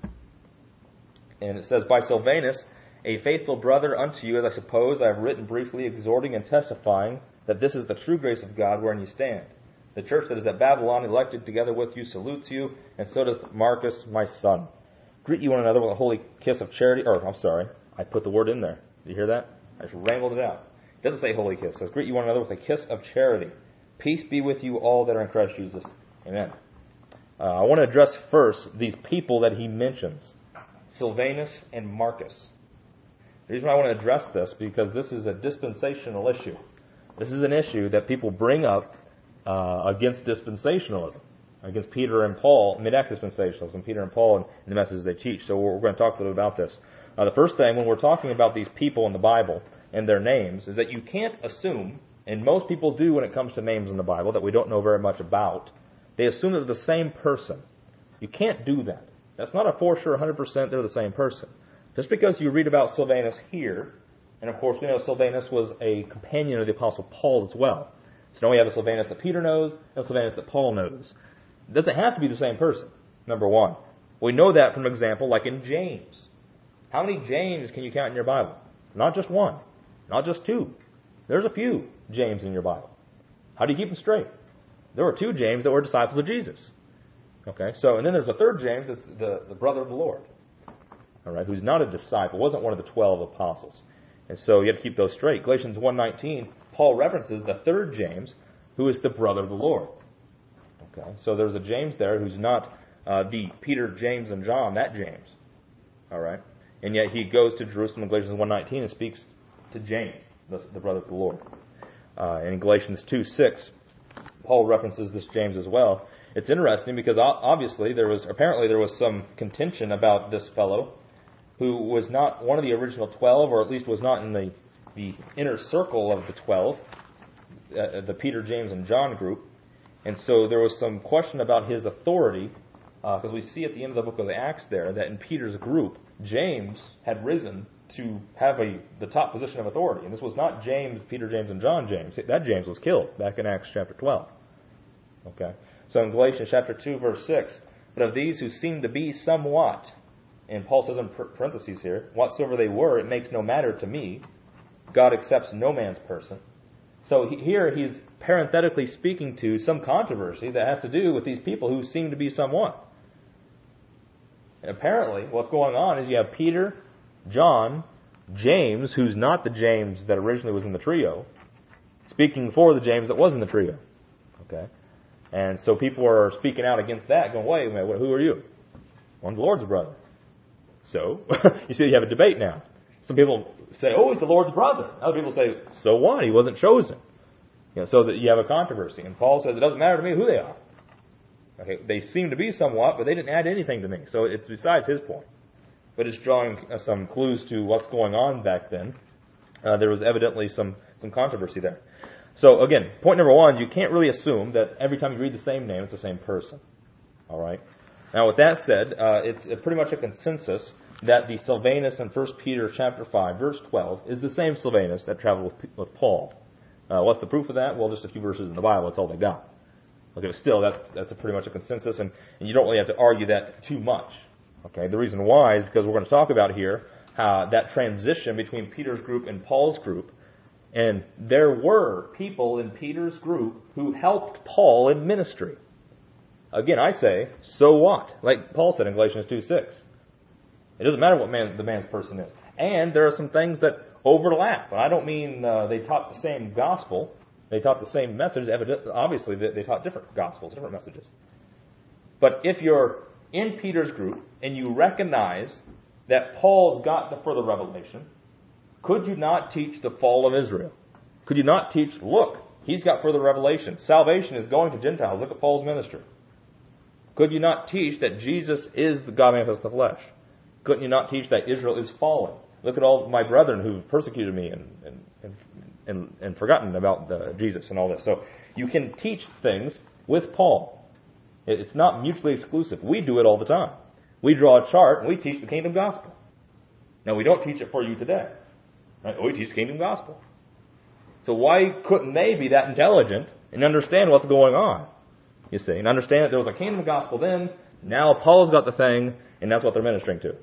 and it says, by Silvanus, a faithful brother unto you, as I suppose, I have written briefly, exhorting and testifying that this is the true grace of God wherein you stand. The church that is at Babylon, elected together with you, salutes you, and so does Marcus, my son. Greet you one another with a holy kiss of charity. I put the word in there. Did you hear that? I just wrangled it out. It doesn't say holy kiss. It says, greet you one another with a kiss of charity. Peace be with you all that are in Christ Jesus. Amen. I want to address first these people that he mentions, Silvanus and Marcus. The reason why I want to address this, because this is a dispensational issue. This is an issue that people bring up against dispensationalism, against Peter and Paul, mid-Acts dispensationalism, Peter and Paul and the messages they teach. So we're going to talk a little bit about this. The first thing, when we're talking about these people in the Bible and their names, is that you can't assume, and most people do when it comes to names in the Bible that we don't know very much about, they assume they're the same person. You can't do that. That's not a for sure 100% they're the same person. Just because you read about Silvanus here, and of course we know Silvanus was a companion of the Apostle Paul as well. So now we have a Silvanus that Peter knows and a Silvanus that Paul knows. It doesn't have to be the same person, number one. We know that from an example like in James. How many James can you count in your Bible? Not just one. Not just two. There's a few James in your Bible. How do you keep them straight? There were two James that were disciples of Jesus. Okay, so, and then there's a third James, it's the brother of the Lord. All right, who's not a disciple, wasn't one of the 12 apostles. And so you have to keep those straight. Galatians 1:19, Paul references the third James, who is the brother of the Lord. Okay, so there's a James there who's not the Peter, James, and John, that James. All right, and yet he goes to Jerusalem in Galatians 1:19 and speaks to James, the brother of the Lord. And in Galatians 2:6, Paul references this James as well. It's interesting because obviously there was some contention about this fellow who was not one of the original 12, or at least was not in the inner circle of the 12, the Peter, James, and John group. And so there was some question about his authority, because we see at the end of the book of the Acts there that in Peter's group, James had risen to have the top position of authority. And this was not James, Peter, James, and John James. That James was killed back in Acts chapter 12. Okay. So in Galatians chapter 2, verse 6, but of these who seem to be somewhat, and Paul says in parentheses here, whatsoever they were, it makes no matter to me. God accepts no man's person. So here he's parenthetically speaking to some controversy that has to do with these people who seem to be somewhat. And apparently what's going on is you have Peter, John, James, who's not the James that originally was in the trio, speaking for the James that was in the trio. Okay? And so people are speaking out against that, going, wait a minute, who are you? Well, I'm the Lord's brother. So, you see, you have a debate now. Some people say, oh, he's the Lord's brother. Other people say, so what? He wasn't chosen. So that you have a controversy. And Paul says, it doesn't matter to me who they are. Okay, they seem to be somewhat, but they didn't add anything to me. So it's besides his point. But it's drawing some clues to what's going on back then. There was evidently some controversy there. So again, point number one, you can't really assume that every time you read the same name, it's the same person. All right. Now, with that said, it's pretty much a consensus that the Silvanus in 1 Peter chapter 5, verse 12, is the same Silvanus that traveled with Paul. What's the proof of that? Well, just a few verses in the Bible. That's all they got. Okay, but still, that's pretty much a consensus, and you don't really have to argue that too much. Okay, the reason why is because we're going to talk about here that transition between Peter's group and Paul's group. And there were people in Peter's group who helped Paul in ministry. Again, I say, so what? Like Paul said in Galatians 2:6. It doesn't matter what the man's person is. And there are some things that overlap. And I don't mean they taught the same gospel. They taught the same message. Obviously, they taught different gospels, different messages. But if you're in Peter's group and you recognize that Paul's got the further revelation, could you not teach the fall of Israel? Could you not teach, look, he's got further revelation. Salvation is going to Gentiles. Look at Paul's ministry. Could you not teach that Jesus is the God manifest in the flesh? Couldn't you not teach that Israel is fallen? Look at all my brethren who persecuted me and forgotten about Jesus and all this. So you can teach things with Paul. It's not mutually exclusive. We do it all the time. We draw a chart and we teach the kingdom gospel. Now, we don't teach it for you today. Right? We teach the kingdom gospel. So why couldn't they be that intelligent and understand what's going on? You see, and understand that there was a kingdom gospel then, now Paul's got the thing, and that's what they're ministering to.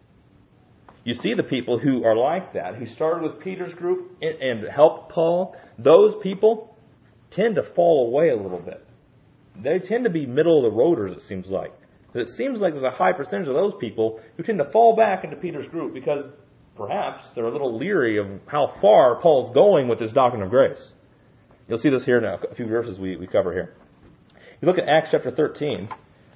You see the people who are like that, who started with Peter's group and helped Paul, those people tend to fall away a little bit. They tend to be middle of the roaders, it seems like. It seems like there's a high percentage of those people who tend to fall back into Peter's group because perhaps they're a little leery of how far Paul's going with this doctrine of grace. You'll see this here in a few verses we cover here. You look at Acts chapter 13,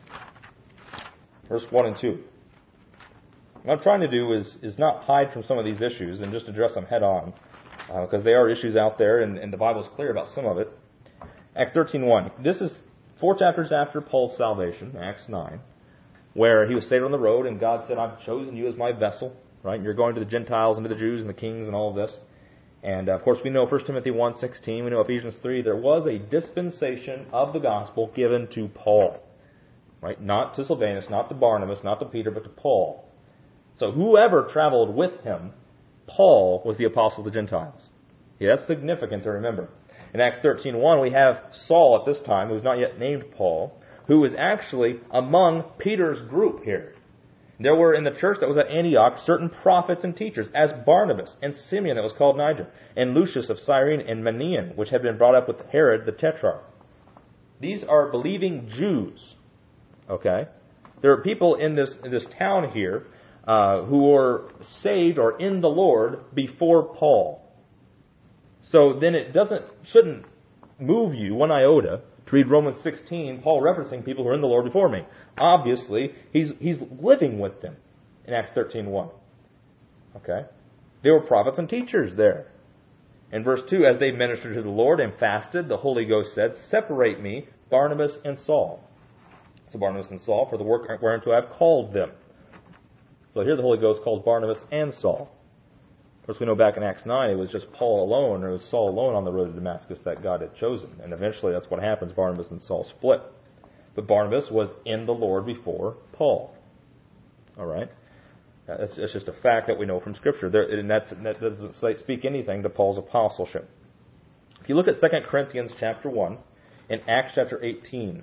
verse 1 and 2. What I'm trying to do is not hide from some of these issues and just address them head on, because they are issues out there, and the Bible is clear about some of it. Acts 13:1. This is 4 chapters after Paul's salvation, Acts 9, where he was saved on the road, and God said, I've chosen you as my vessel. Right? You're going to the Gentiles and to the Jews and the kings and all of this. And, of course, we know 1 Timothy 1:16, we know Ephesians 3, there was a dispensation of the gospel given to Paul. Right? Not to Silvanus, not to Barnabas, not to Peter, but to Paul. So whoever traveled with him, Paul was the apostle to the Gentiles. Yeah, that's significant to remember. In Acts 13:1, we have Saul at this time, who's not yet named Paul, who is actually among Peter's group here. There were in the church that was at Antioch certain prophets and teachers, as Barnabas and Simeon that was called Niger, and Lucius of Cyrene and Manaen, which had been brought up with Herod the Tetrarch. These are believing Jews. Okay? There are people in this town here who are saved or in the Lord before Paul. So then it shouldn't move you one iota to read Romans 16, Paul referencing people who are in the Lord before me. Obviously, he's living with them in Acts 13:1. Okay? They were prophets and teachers there. In verse 2, as they ministered to the Lord and fasted, the Holy Ghost said, "Separate me, Barnabas and Saul." So Barnabas and Saul for the work whereunto I have called them. So here the Holy Ghost called Barnabas and Saul. Of course, we know back in Acts 9, it was just Paul alone, or it was Saul alone on the road to Damascus that God had chosen. And eventually that's what happens. Barnabas and Saul split. But Barnabas was in the Lord before Paul. All right? That's just a fact that we know from Scripture. And that doesn't speak anything to Paul's apostleship. If you look at 2 Corinthians chapter 1 and Acts chapter 18,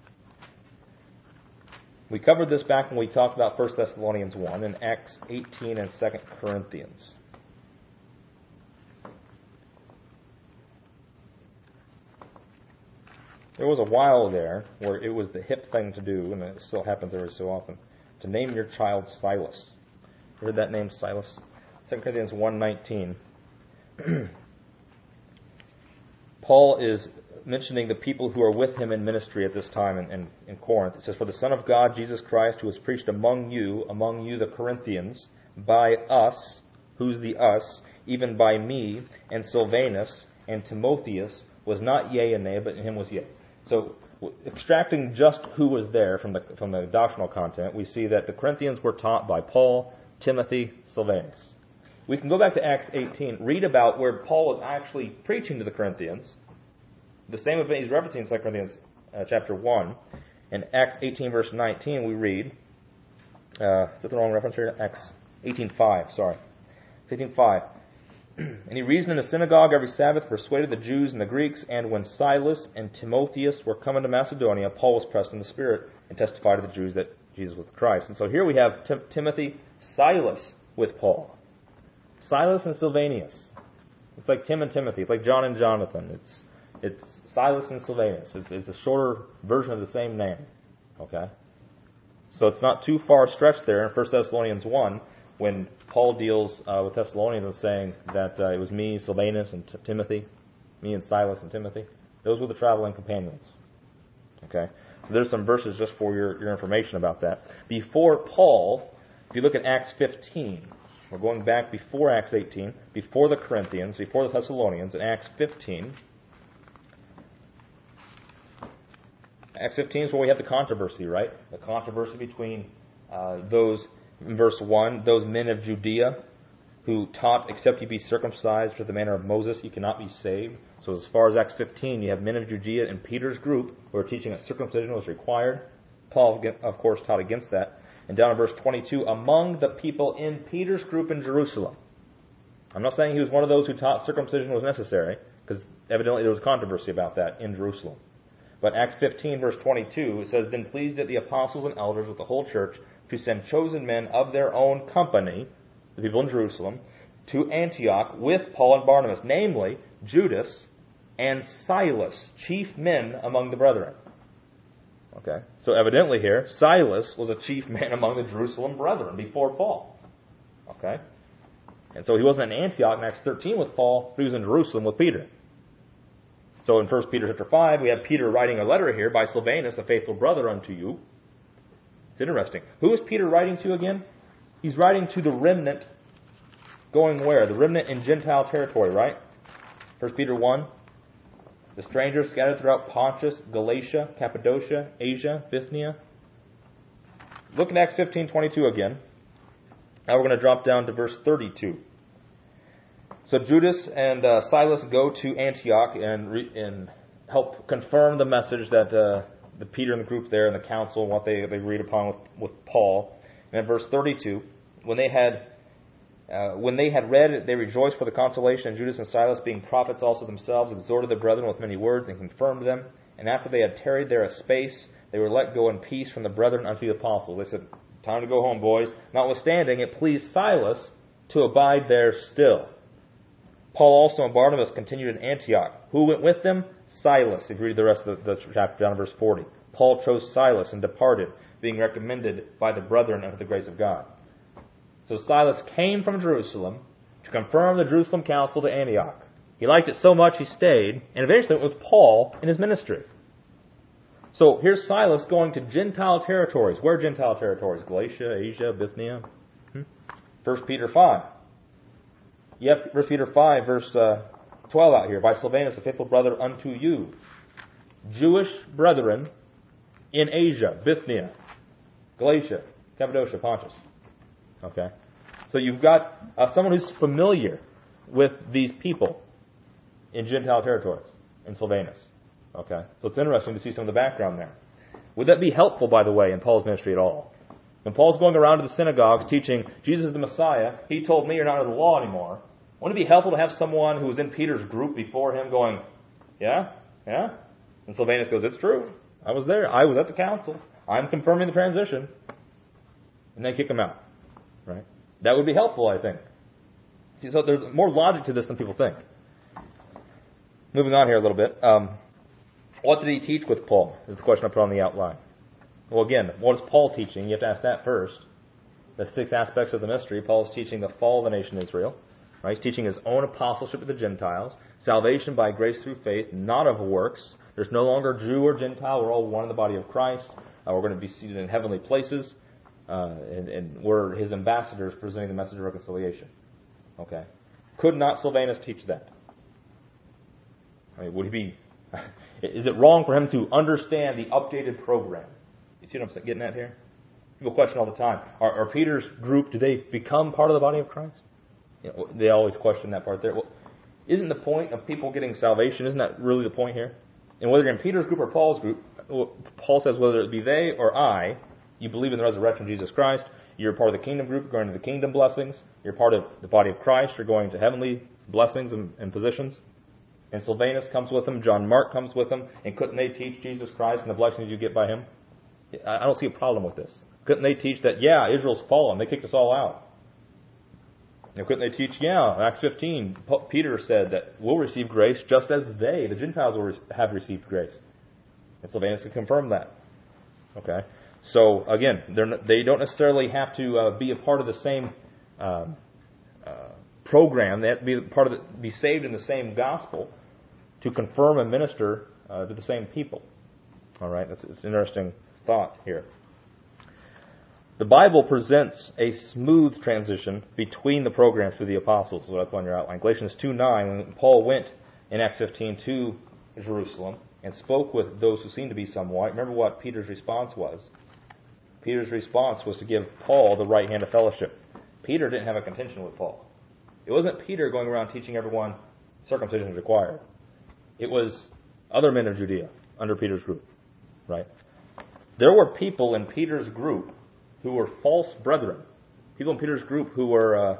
we covered this back when we talked about 1 Thessalonians 1 and Acts 18 and 2 Corinthians. There was a while there where it was the hip thing to do, and it still happens every so often, to name your child Silas. You heard that name, Silas? 2 Corinthians 1:19. Paul is mentioning the people who are with him in ministry at this time in Corinth. It says, "For the Son of God, Jesus Christ, who was preached among you the Corinthians, by us," who's the us? "Even by me, and Silvanus, and Timotheus, was not yea and nay, but in him was yea." So, extracting just who was there from the doctrinal content, we see that the Corinthians were taught by Paul, Timothy, Silvanus. We can go back to Acts 18, read about where Paul was actually preaching to the Corinthians. The same event he's referencing in 2 Corinthians chapter 1. In Acts 18 verse 19 we read, is that the wrong reference here? Acts 18:5, sorry. 18:5. "And he reasoned in the synagogue every Sabbath, persuaded the Jews and the Greeks, and when Silas and Timotheus were come into Macedonia, Paul was pressed in the Spirit, and testified to the Jews that Jesus was the Christ." And so here we have Timothy, Silas with Paul. Silas and Silvanus. It's like Tim and Timothy. It's like John and Jonathan. It's Silas and Silvanus. It's a shorter version of the same name. Okay? So it's not too far stretched there in 1 Thessalonians 1 when Paul deals with Thessalonians and saying that it was me, Silvanus, and Timothy. Me and Silas and Timothy. Those were the traveling companions. Okay? So there's some verses just for your information about that. Before Paul, if you look at Acts 15, we're going back before Acts 18, before the Corinthians, before the Thessalonians, in Acts 15. Acts 15 is where we have the controversy, right? The controversy between those, in verse 1, those men of Judea who taught, except you be circumcised after the manner of Moses, you cannot be saved. So as far as Acts 15, you have men of Judea in Peter's group who are teaching that circumcision was required. Paul, of course, taught against that. And down in verse 22, among the people in Peter's group in Jerusalem. I'm not saying he was one of those who taught circumcision was necessary, because evidently there was controversy about that in Jerusalem. But Acts 15, verse 22, it says, "Then pleased it the apostles and elders with the whole church to send chosen men of their own company," the people in Jerusalem, "to Antioch with Paul and Barnabas, namely Judas and Silas, chief men among the brethren." Okay, so evidently here, Silas was a chief man among the Jerusalem brethren before Paul. Okay, and so he wasn't in Antioch in Acts 13 with Paul, but he was in Jerusalem with Peter. So in 1 Peter chapter 5, we have Peter writing a letter here by Silvanus, a faithful brother unto you. It's interesting. Who is Peter writing to again? He's writing to the remnant going where? The remnant in Gentile territory, right? 1 Peter 1. The strangers scattered throughout Pontus, Galatia, Cappadocia, Asia, Bithynia. Look at Acts 15:22 again. Now we're going to drop down to verse 32. So Judas and Silas go to Antioch and help confirm the message that the Peter and the group there and the council and what they agreed upon with Paul. And in verse 32, when they had read, they rejoiced for the consolation, and Judas and Silas, being prophets also themselves, exhorted the brethren with many words and confirmed them. And after they had tarried there a space, they were let go in peace from the brethren unto the apostles. They said, "Time to go home, boys." Notwithstanding, it pleased Silas to abide there still. Paul also and Barnabas continued in Antioch. Who went with them? Silas. If you read the rest of the chapter down to verse 40. Paul chose Silas and departed, being recommended by the brethren unto the grace of God. So Silas came from Jerusalem to confirm the Jerusalem council to Antioch. He liked it so much he stayed, and eventually it was Paul in his ministry. So here's Silas going to Gentile territories. Where are Gentile territories? Galatia, Asia, Bithynia? 1 Peter 5. You have 1 Peter 5, verse 12 out here. By Silvanus, a faithful brother unto you. Jewish brethren in Asia, Bithynia, Galatia, Cappadocia, Pontus. Okay? So you've got someone who's familiar with these people in Gentile territories, in Silvanus. Okay? So it's interesting to see some of the background there. Would that be helpful, by the way, in Paul's ministry at all? When Paul's going around to the synagogues teaching Jesus is the Messiah, he told me you're not under the law anymore. Wouldn't it be helpful to have someone who was in Peter's group before him going, yeah? And Silvanus goes, it's true. I was there. I was at the council. I'm confirming the transition. And they kick him out. Right? That would be helpful, I think. See, so there's more logic to this than people think. Moving on here a little bit. What did he teach with Paul? Is the question I put on the outline. Well, again, what is Paul teaching? You have to ask that first. The 6 aspects of the mystery. Paul is teaching the fall of the nation Israel. Right? He's teaching his own apostleship to the Gentiles. Salvation by grace through faith, not of works. There's no longer Jew or Gentile. We're all one in the body of Christ. We're going to be seated in heavenly places. And we're his ambassadors presenting the message of reconciliation. Okay. Could not Silvanus teach that? I mean, would he be... Is it wrong for him to understand the updated program? You see what I'm getting at here? People question all the time. Are Peter's group, do they become part of the body of Christ? You know, they always question that part there. Well, isn't the point of people getting salvation, isn't that really the point here? And whether you're in Peter's group or Paul's group, Paul says whether it be they or I, you believe in the resurrection of Jesus Christ, you're part of the kingdom group, going to the kingdom blessings, you're part of the body of Christ, you're going to heavenly blessings and positions. And Silvanus comes with them, John Mark comes with them, and couldn't they teach Jesus Christ and the blessings you get by him? I don't see a problem with this. Couldn't they teach that, yeah, Israel's fallen, they kicked us all out? And couldn't they teach, yeah, Acts 15, Peter said that we'll receive grace just as they, the Gentiles, will have received grace. And Silvanus could confirm that. Okay? So, again, they don't necessarily have to be a part of the same program. They have to be saved in the same gospel to confirm and minister to the same people. All right? It's an interesting thought here. The Bible presents a smooth transition between the programs through the apostles, is what I put on your outline. Galatians 2:9, when Paul went in Acts 15 to Jerusalem and spoke with those who seemed to be somewhat, remember what Peter's response was. Peter's response was to give Paul the right hand of fellowship. Peter didn't have a contention with Paul. It wasn't Peter going around teaching everyone circumcision is required. It was other men of Judea under Peter's group. Right? There were people in Peter's group who were false brethren. People in Peter's group who were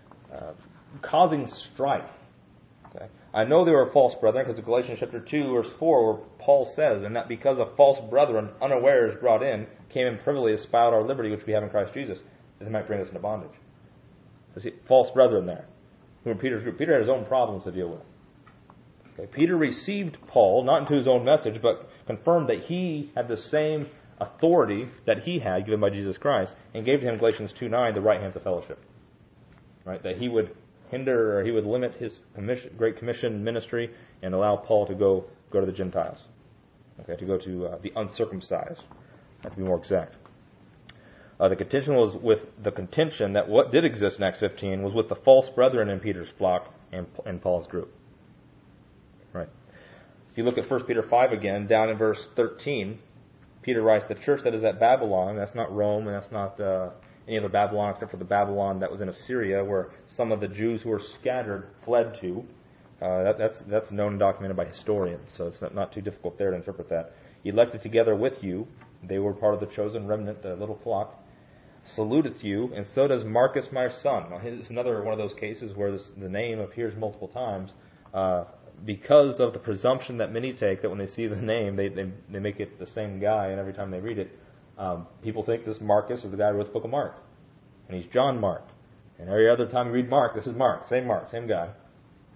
causing strife. Okay? I know they were false brethren because in Galatians chapter 2, verse 4, where Paul says, and that because of false brethren, unawares brought in, came in privily to spy out our liberty which we have in Christ Jesus, that they might bring us into bondage. So see, false brethren there, who were in Peter's group. Peter had his own problems to deal with. Okay? Peter received Paul, not into his own message, but confirmed that he had the same authority that he had given by Jesus Christ, and gave to him Galatians 2:9 the right hands of fellowship. Right? That he would hinder or he would limit his Great Commission ministry and allow Paul to go to the Gentiles. Okay, to go to the uncircumcised. I have to be more exact. The contention was with the contention that what did exist in Acts 15 was with the false brethren in Peter's flock and Paul's group. Right. If you look at 1 Peter 5 again, down in verse 13, Peter writes, the church that is at Babylon, that's not Rome, and that's not any other Babylon except for the Babylon that was in Assyria, where some of the Jews who were scattered fled to. That's known and documented by historians, so it's not too difficult there to interpret that. Elected together with you, they were part of the chosen remnant, the little flock, saluteth you, and so does Marcus my son. Now, it's another one of those cases where the name appears multiple times, because of the presumption that many take that when they see the name, they make it the same guy, and every time they read it, people think this Marcus is the guy who wrote the book of Mark. And he's John Mark. And every other time you read Mark, this is Mark, same guy.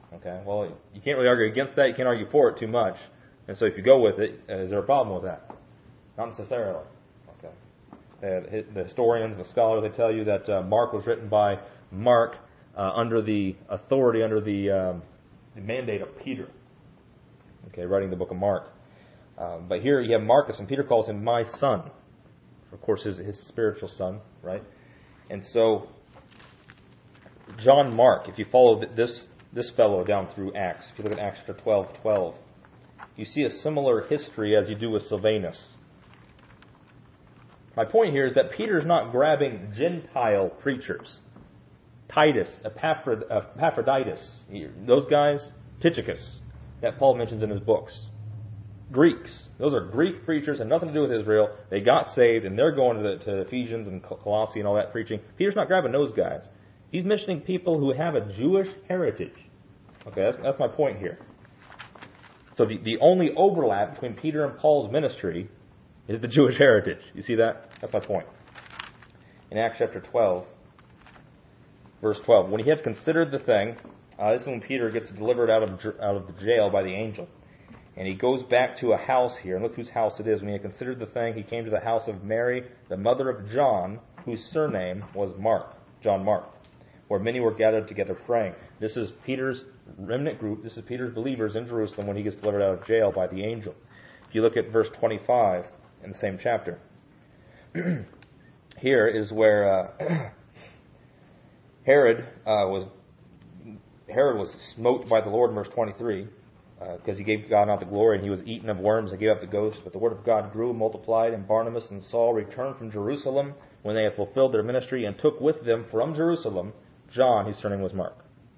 Okay, well, you can't really argue against that. You can't argue for it too much. And so if you go with it, is there a problem with that? Not necessarily. Okay. The historians, the scholars, they tell you that Mark was written by Mark under the authority, under the mandate of Peter. Okay, writing the book of Mark. But here you have Marcus, and Peter calls him my son. Of course, his spiritual son, right? And so, John Mark, if you follow this fellow down through Acts, if you look at Acts chapter 12, you see a similar history as you do with Silvanus. My point here is that Peter's not grabbing Gentile preachers. Titus, Epaphroditus, those guys, Tychicus, that Paul mentions in his books. Greeks. Those are Greek preachers and nothing to do with Israel. They got saved and they're going to Ephesians and Colossae and all that preaching. Peter's not grabbing those guys. He's mentioning people who have a Jewish heritage. Okay, that's my point here. So the only overlap between Peter and Paul's ministry is the Jewish heritage. You see that? That's my point. In Acts chapter 12, verse 12, when he had considered the thing, this is when Peter gets delivered out of the jail by the angel. And he goes back to a house here, and look whose house it is. When he had considered the thing, he came to the house of Mary, the mother of John, whose surname was Mark, John Mark, where many were gathered together praying. This is Peter's remnant group. This is Peter's believers in Jerusalem when he gets delivered out of jail by the angel. If you look at verse 25 in the same chapter, here is where Herod was smote by the Lord in verse 23. Because he gave God not the glory, and he was eaten of worms and gave up the ghost. But the word of God grew, multiplied, and Barnabas and Saul returned from Jerusalem when they had fulfilled their ministry, and took with them from Jerusalem John, whose surname was Mark.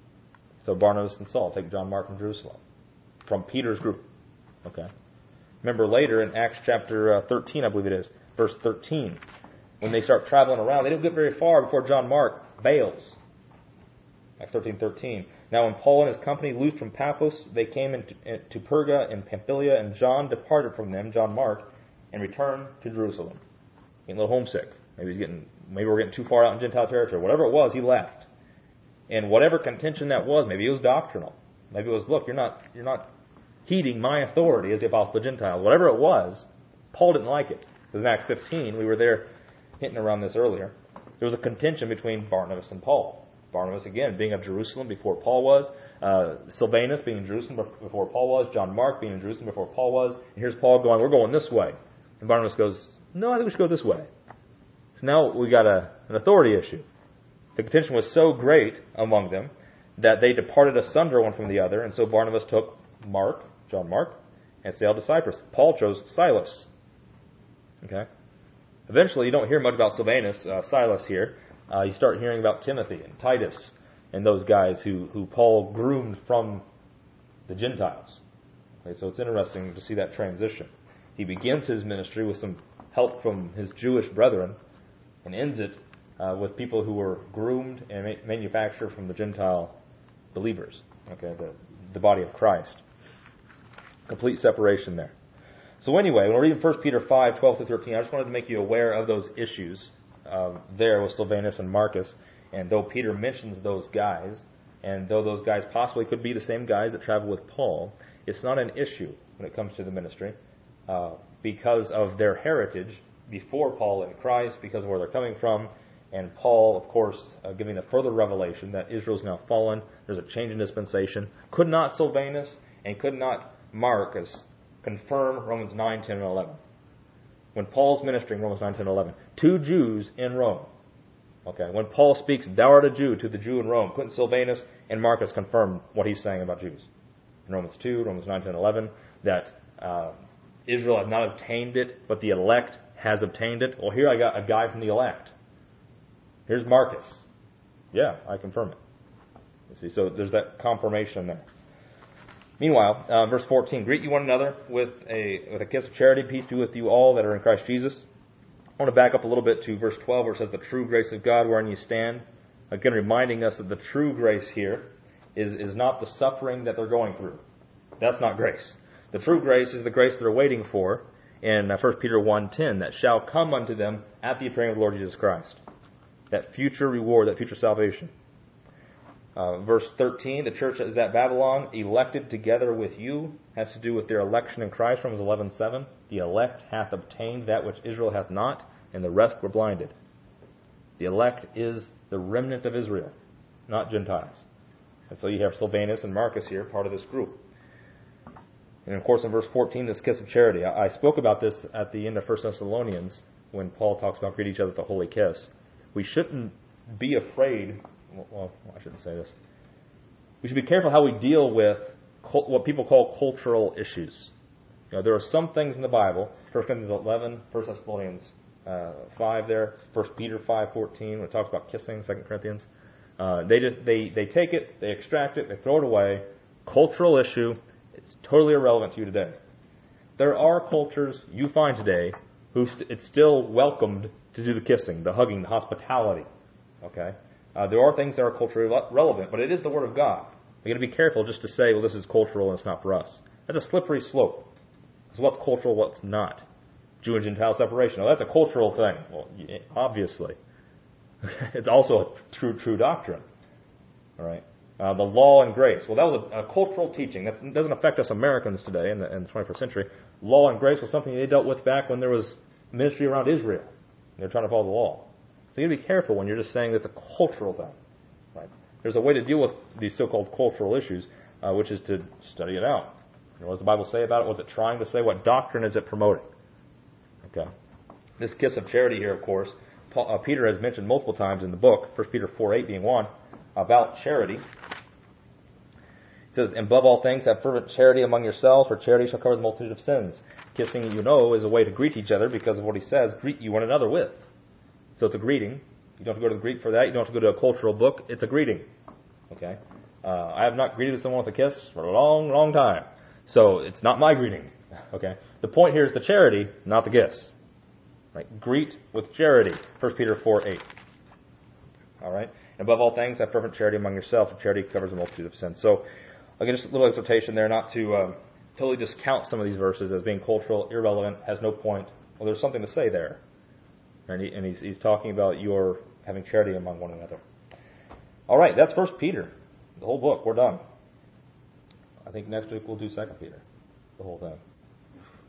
So Barnabas and Saul take John Mark from Jerusalem, from Peter's group. Okay. Remember later in Acts chapter 13, I believe it is, verse 13, when they start traveling around, they don't get very far before John Mark bails. Acts 13:13. Now when Paul and his company loosed from Paphos, they came to Perga and Pamphylia, and John departed from them, John Mark, and returned to Jerusalem. Getting a little homesick. Maybe we're getting too far out in Gentile territory. Whatever it was, he left. And whatever contention that was, maybe it was doctrinal. Maybe it was, look, you're not heeding my authority as the apostle of the Gentiles. Whatever it was, Paul didn't like it. Because in Acts 15, we were there hinting around this earlier. There was a contention between Barnabas and Paul. Barnabas, again, being of Jerusalem before Paul was. Silvanus being in Jerusalem before Paul was. John Mark being in Jerusalem before Paul was. And here's Paul going, we're going this way. And Barnabas goes, no, I think we should go this way. So now we got an authority issue. The contention was so great among them that they departed asunder one from the other. And so Barnabas took Mark, John Mark, and sailed to Cyprus. Paul chose Silas. Okay? Eventually, you don't hear much about Silvanus, Silas here. You start hearing about Timothy and Titus and those guys who Paul groomed from the Gentiles. Okay, so it's interesting to see that transition. He begins his ministry with some help from his Jewish brethren and ends it with people who were groomed and manufactured from the Gentile believers. Okay, the body of Christ. Complete separation there. So anyway, when we're reading 1 Peter 5, 12 through 13, I just wanted to make you aware of those issues there with Silvanus and Marcus. And though Peter mentions those guys, and though those guys possibly could be the same guys that travel with Paul, it's not an issue when it comes to the ministry because of their heritage before Paul in Christ, because of where they're coming from. And Paul, of course, giving a further revelation that Israel's now fallen. There's a change in dispensation. Could not Silvanus and could not Marcus confirm Romans 9, 10, and 11. When Paul's ministering, Romans 9, 10, and 11, two Jews in Rome. Okay, when Paul speaks, thou art a Jew, to the Jew in Rome, couldn't Silvanus and Marcus confirm what he's saying about Jews? In Romans 2, Romans 9, 10, 11, that Israel has not obtained it, but the elect has obtained it. Well, here I got a guy from the elect. Here's Marcus. Yeah, I confirm it. You see, so there's that confirmation there. Meanwhile, verse 14, greet you one another with a kiss of charity. Peace be with you all that are in Christ Jesus. I want to back up a little bit to verse 12 where it says the true grace of God wherein you stand. Again, reminding us that the true grace here is not the suffering that they're going through. That's not grace. The true grace is the grace they're waiting for in 1 Peter 1:10, that shall come unto them at the appearing of the Lord Jesus Christ. That future reward, that future salvation. Verse 13, the church is at Babylon, elected together with you, has to do with their election in Christ, Romans 11:7. The elect hath obtained that which Israel hath not, and the rest were blinded. The elect is the remnant of Israel, not Gentiles. And so you have Silvanus and Marcus here, part of this group. And of course in verse 14, this kiss of charity. I spoke about this at the end of 1 Thessalonians when Paul talks about greet each other with a holy kiss. We shouldn't be afraid. Well, I shouldn't say this. We should be careful how we deal with what people call cultural issues. There are some things in the Bible, 1 Corinthians 11, 1 Thessalonians 5 there, 1 Peter 5:14, when it talks about kissing, 2 Corinthians. They take it, they extract it, they throw it away. Cultural issue, it's totally irrelevant to you today. There are cultures you find today who it's still welcomed to do the kissing, the hugging, the hospitality. Okay? There are things that are culturally relevant, but it is the Word of God. We've got to be careful just to say, well, this is cultural and it's not for us. That's a slippery slope. So what's cultural, what's not? Jew and Gentile separation. Well, that's a cultural thing. Well, obviously. It's also a true doctrine. All right. The law and grace. Well, that was a cultural teaching. That doesn't affect us Americans today in the 21st century. Law and grace was something they dealt with back when there was ministry around Israel. They're trying to follow the law. So you got to be careful when you're just saying it's a cultural thing. Right? There's a way to deal with these so-called cultural issues, which is to study it out. What does the Bible say about it? What's it trying to say? What doctrine is it promoting? Okay. This kiss of charity here, of course, Peter has mentioned multiple times in the book, 1 Peter 4:8 being one, about charity. It says, and above all things, have fervent charity among yourselves, for charity shall cover the multitude of sins. Kissing, is a way to greet each other because of what he says, greet you one another with. So it's a greeting. You don't have to go to the Greek for that. You don't have to go to a cultural book. It's a greeting. Okay? I have not greeted someone with a kiss for a long, long time. So it's not my greeting. Okay? The point here is the charity, not the kiss. Right? Greet with charity. 1 Peter 4:8. All right? And above all things, have fervent charity among yourselves, for charity covers a multitude of sins. So, again, just a little exhortation there not to totally discount some of these verses as being cultural, irrelevant, has no point. Well, there's something to say there. And he's talking about your having charity among one another. All right, that's 1 Peter. The whole book, we're done. I think next week we'll do 2 Peter, the whole thing.